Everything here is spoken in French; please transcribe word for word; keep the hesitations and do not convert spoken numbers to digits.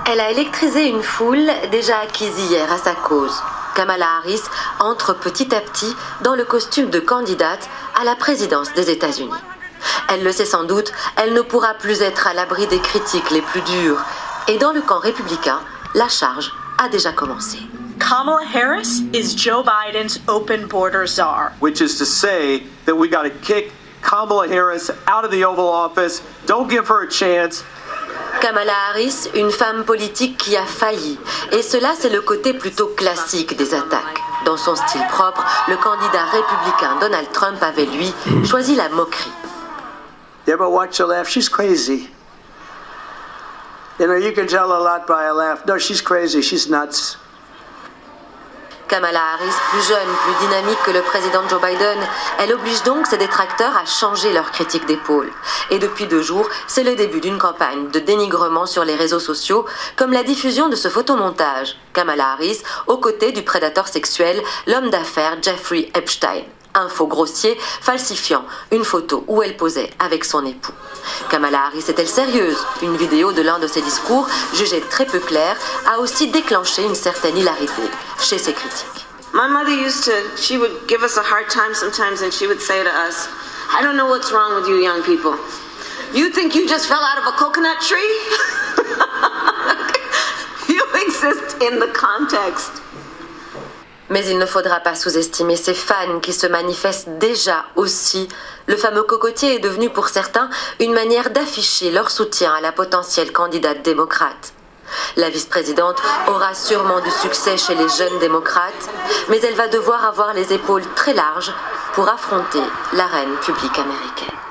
Elle a électrisé une foule déjà acquise hier à sa cause. Kamala Harris entre petit à petit dans le costume de candidate à la présidence des États-Unis. Elle le sait sans doute, elle ne pourra plus être à l'abri des critiques les plus dures. Et dans le camp républicain, la charge a déjà commencé. Kamala Harris is Joe Biden's open border czar. Which is to say that we got to kick Kamala Harris out of the Oval Office. Don't give her a chance. Kamala Harris, une femme politique qui a failli. Et cela, c'est le côté plutôt classique des attaques. Dans son style propre, le candidat républicain Donald Trump avait, lui, choisi la moquerie. You ever watch her laugh? She's crazy. You know, you can tell a lot by her laugh. No, she's crazy. She's nuts. Kamala Harris, plus jeune, plus dynamique que le président Joe Biden, elle oblige donc ses détracteurs à changer leur critique d'épaule. Et depuis deux jours, c'est le début d'une campagne de dénigrement sur les réseaux sociaux, comme la diffusion de ce photomontage. Kamala Harris, aux côtés du prédateur sexuel, l'homme d'affaires Jeffrey Epstein. Un faux grossier falsifiant une photo où elle posait avec son époux. Kamala Harris est-elle sérieuse? Une vidéo de l'un de ses discours, jugée très peu claire, a aussi déclenché une certaine hilarité chez ses critiques. My mother used to, she would give us a hard time sometimes and she would say to us, I don't know what's wrong with you young people. You think you just fell out of a coconut tree? You exist in the context. Mais il ne faudra pas sous-estimer ces fans qui se manifestent déjà aussi. Le fameux cocotier est devenu pour certains une manière d'afficher leur soutien à la potentielle candidate démocrate. La vice-présidente aura sûrement du succès chez les jeunes démocrates, mais elle va devoir avoir les épaules très larges pour affronter l'arène publique américaine.